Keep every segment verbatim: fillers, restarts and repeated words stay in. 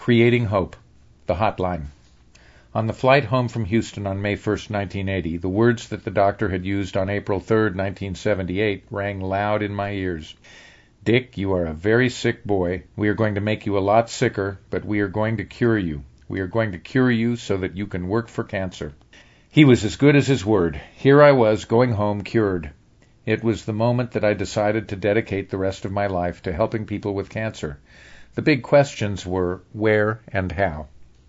Creating Hope, the Hotline. On the flight home from Houston on May first, nineteen eighty, the words that the doctor had used on April third, nineteen seventy-eight, rang loud in my ears. "Dick, you are a very sick boy. We are going to make you a lot sicker, but we are going to cure you. We are going to cure you so that you can work for cancer." He was as good as his word. Here I was, going home cured. It was the moment that I decided to dedicate the rest of my life to helping people with cancer. The big questions were where and how.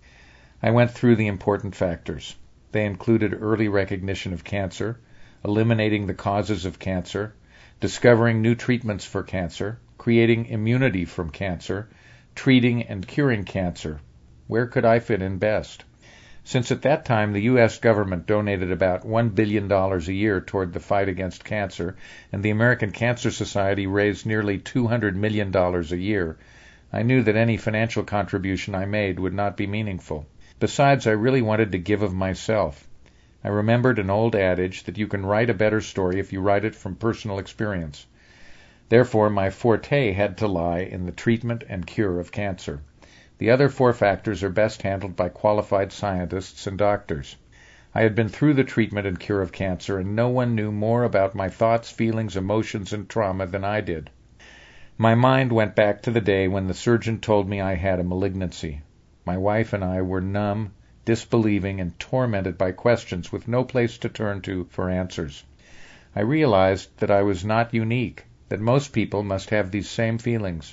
I went through the important factors. They included early recognition of cancer, eliminating the causes of cancer, discovering new treatments for cancer, creating immunity from cancer, treating and curing cancer. Where could I fit in best? Since at that time the U S government donated about one billion dollars a year toward the fight against cancer, and the American Cancer Society raised nearly two hundred million dollars a year, I knew that any financial contribution I made would not be meaningful. Besides, I really wanted to give of myself. I remembered an old adage that you can write a better story if you write it from personal experience. Therefore, my forte had to lie in the treatment and cure of cancer. The other four factors are best handled by qualified scientists and doctors. I had been through the treatment and cure of cancer, and no one knew more about my thoughts, feelings, emotions, and trauma than I did. My mind went back to the day when the surgeon told me I had a malignancy. My wife and I were numb, disbelieving, and tormented by questions with no place to turn to for answers. I realized that I was not unique, that most people must have these same feelings.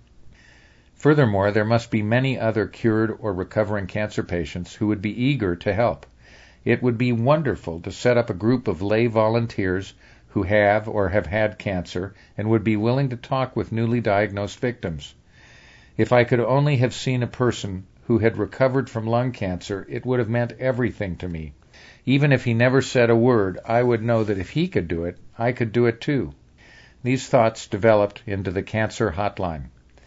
Furthermore, there must be many other cured or recovering cancer patients who would be eager to help. It would be wonderful to set up a group of lay volunteers who have or have had cancer and would be willing to talk with newly diagnosed victims. If I could only have seen a person who had recovered from lung cancer, it would have meant everything to me. Even if he never said a word, I would know that if he could do it, I could do it too. These thoughts developed into the Cancer Hotline.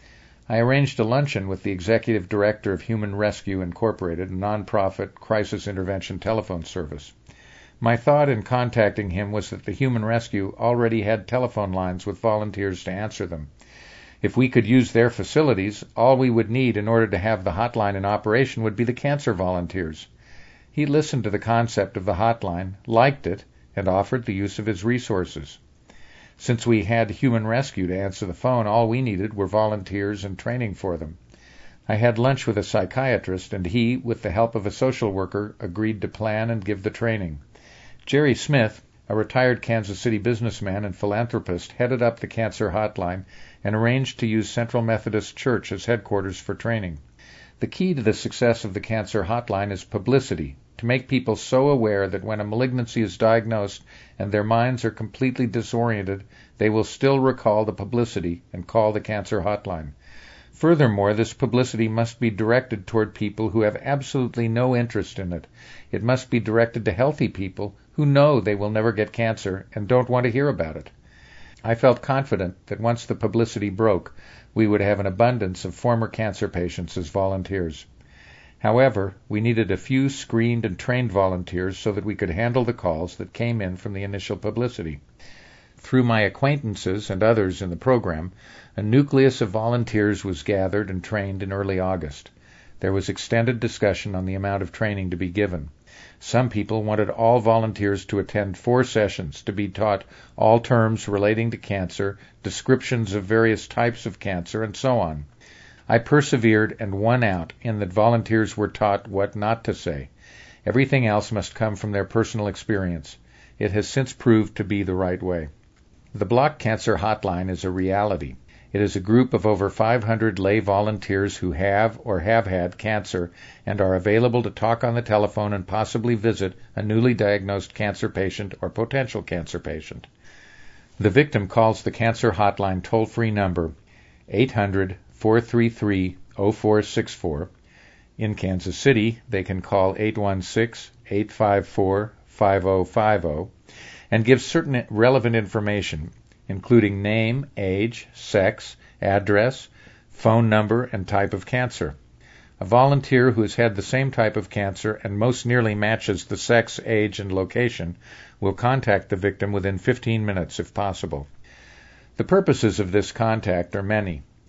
I arranged a luncheon with the executive director of Human Rescue Incorporated, a nonprofit crisis intervention telephone service. My thought in contacting him was that the Human Rescue already had telephone lines with volunteers to answer them. If we could use their facilities, all we would need in order to have the hotline in operation would be the cancer volunteers. He listened to the concept of the hotline, liked it, and offered the use of his resources. Since we had Human Rescue to answer the phone, all we needed were volunteers and training for them. I had lunch with a psychiatrist, and he, with the help of a social worker, agreed to plan and give the training. Jerry Smith, a retired Kansas City businessman and philanthropist, headed up the Cancer Hotline and arranged to use Central Methodist Church as headquarters for training. The key to the success of the Cancer Hotline is publicity, to make people so aware that when a malignancy is diagnosed and their minds are completely disoriented, they will still recall the publicity and call the Cancer Hotline. Furthermore, this publicity must be directed toward people who have absolutely no interest in it. It must be directed to healthy people who know they will never get cancer and don't want to hear about it. I felt confident that once the publicity broke, we would have an abundance of former cancer patients as volunteers. However, we needed a few screened and trained volunteers so that we could handle the calls that came in from the initial publicity. Through my acquaintances and others in the program, a nucleus of volunteers was gathered and trained in early August. There was extended discussion on the amount of training to be given. Some people wanted all volunteers to attend four sessions to be taught all terms relating to cancer, descriptions of various types of cancer, and so on. I persevered and won out in that volunteers were taught what not to say. Everything else must come from their personal experience. It has since proved to be the right way. The Block Cancer Hotline is a reality. It is a group of over five hundred lay volunteers who have or have had cancer and are available to talk on the telephone and possibly visit a newly diagnosed cancer patient or potential cancer patient. The victim calls the Cancer Hotline toll-free number eight hundred, four three three, zero four six four. In Kansas City, they can call eight one six, eight five four, five zero five zero and give certain relevant information, including name, age, sex, address, phone number, and type of cancer. A volunteer who has had the same type of cancer and most nearly matches the sex, age, and location will contact the victim within fifteen minutes if possible. The purposes of this contact are many.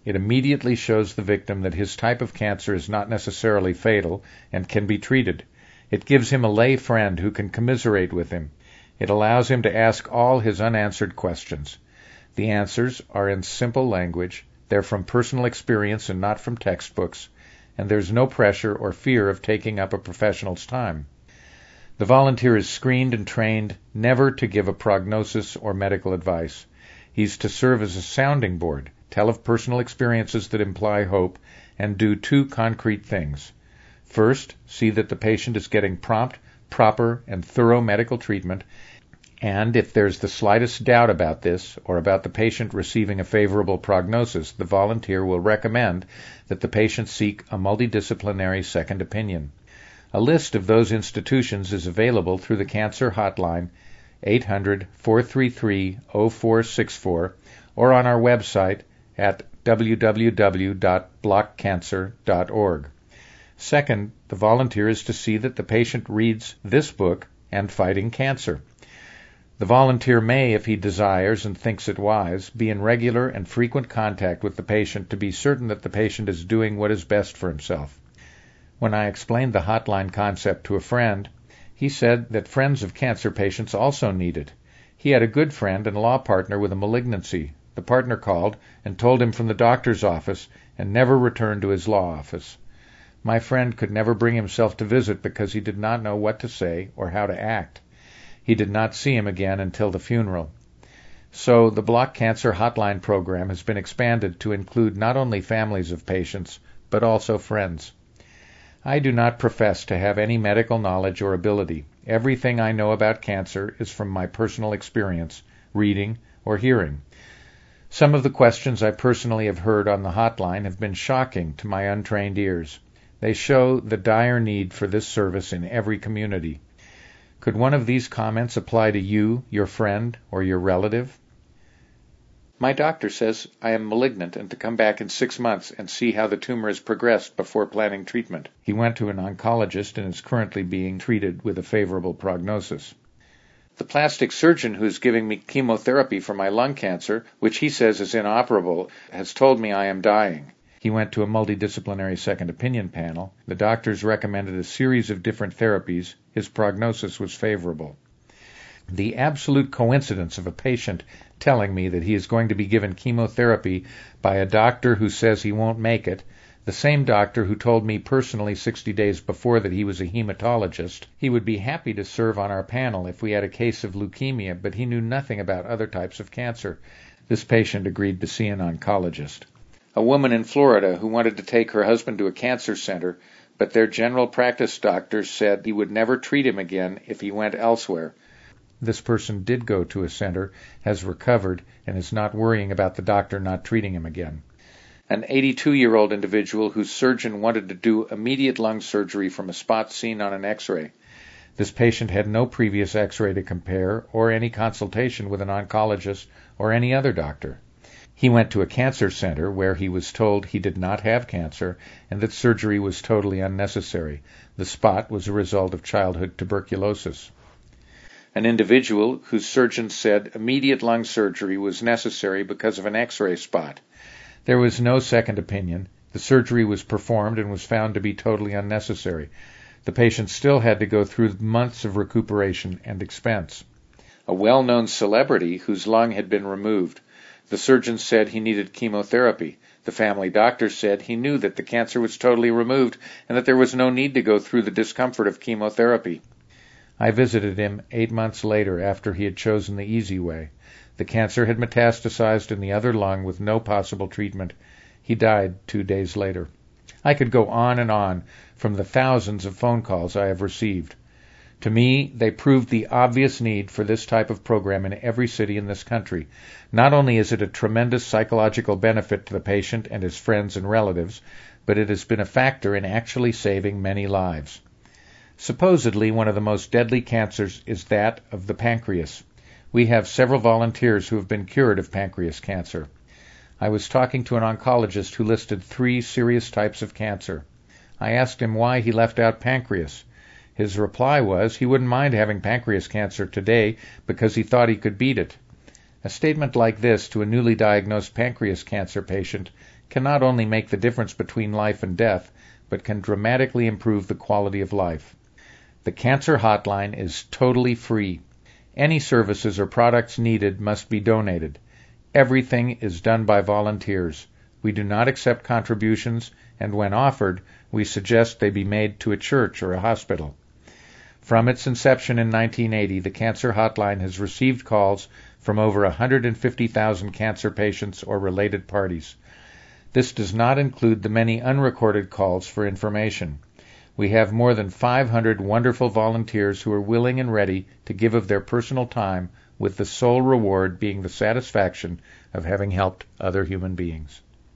It immediately shows the victim that his type of cancer is not necessarily fatal and can be treated. It gives him a lay friend who can commiserate with him. It allows him to ask all his unanswered questions. The answers are in simple language, they're from personal experience and not from textbooks, and there's no pressure or fear of taking up a professional's time. The volunteer is screened and trained never to give a prognosis or medical advice. He's to serve as a sounding board, tell of personal experiences that imply hope, and do two concrete things. First, see that the patient is getting prompt, proper, and thorough medical treatment, and if there's the slightest doubt about this or about the patient receiving a favorable prognosis, the volunteer will recommend that the patient seek a multidisciplinary second opinion. A list of those institutions is available through the Cancer Hotline, eight hundred, four three three, zero four six four, or on our website at w w w dot block cancer dot org. Second, the volunteer is to see that the patient reads this book and Fighting Cancer. The volunteer may, if he desires and thinks it wise, be in regular and frequent contact with the patient to be certain that the patient is doing what is best for himself. When I explained the hotline concept to a friend, he said that friends of cancer patients also need it. He had a good friend and law partner with a malignancy. The partner called and told him from the doctor's office and never returned to his law office. My friend could never bring himself to visit because he did not know what to say or how to act. He did not see him again until the funeral. So the Block Cancer Hotline program has been expanded to include not only families of patients, but also friends. I do not profess to have any medical knowledge or ability. Everything I know about cancer is from my personal experience, reading, or hearing. Some of the questions I personally have heard on the hotline have been shocking to my untrained ears. They show the dire need for this service in every community. Could one of these comments apply to you, your friend, or your relative? My doctor says I am malignant and to come back in six months and see how the tumor has progressed before planning treatment. He went to an oncologist and is currently being treated with a favorable prognosis. The plastic surgeon who is giving me chemotherapy for my lung cancer, which he says is inoperable, has told me I am dying. He went to a multidisciplinary second opinion panel. The doctors recommended a series of different therapies. His prognosis was favorable. The absolute coincidence of a patient telling me that he is going to be given chemotherapy by a doctor who says he won't make it, the same doctor who told me personally sixty days before that he was a hematologist, he would be happy to serve on our panel if we had a case of leukemia, but he knew nothing about other types of cancer. This patient agreed to see an oncologist. A woman in Florida who wanted to take her husband to a cancer center, but their general practice doctors said he would never treat him again if he went elsewhere. This person did go to a center, has recovered, and is not worrying about the doctor not treating him again. An eighty-two-year-old individual whose surgeon wanted to do immediate lung surgery from a spot seen on an X-ray. This patient had no previous X-ray to compare or any consultation with an oncologist or any other doctor. He went to a cancer center where he was told he did not have cancer and that surgery was totally unnecessary. The spot was a result of childhood tuberculosis. An individual whose surgeon said immediate lung surgery was necessary because of an X-ray spot. There was no second opinion. The surgery was performed and was found to be totally unnecessary. The patient still had to go through months of recuperation and expense. A well-known celebrity whose lung had been removed. The surgeon said he needed chemotherapy. The family doctor said he knew that the cancer was totally removed and that there was no need to go through the discomfort of chemotherapy. I visited him eight months later after he had chosen the easy way. The cancer had metastasized in the other lung with no possible treatment. He died two days later. I could go on and on from the thousands of phone calls I have received. To me, they proved the obvious need for this type of program in every city in this country. Not only is it a tremendous psychological benefit to the patient and his friends and relatives, but it has been a factor in actually saving many lives. Supposedly, one of the most deadly cancers is that of the pancreas. We have several volunteers who have been cured of pancreas cancer. I was talking to an oncologist who listed three serious types of cancer. I asked him why he left out pancreas. His reply was he wouldn't mind having pancreas cancer today because he thought he could beat it. A statement like this to a newly diagnosed pancreas cancer patient can not only make the difference between life and death, but can dramatically improve the quality of life. The Cancer Hotline is totally free. Any services or products needed must be donated. Everything is done by volunteers. We do not accept contributions, and when offered, we suggest they be made to a church or a hospital. From its inception in nineteen eighty, the Cancer Hotline has received calls from over one hundred fifty thousand cancer patients or related parties. This does not include the many unrecorded calls for information. We have more than five hundred wonderful volunteers who are willing and ready to give of their personal time, with the sole reward being the satisfaction of having helped other human beings.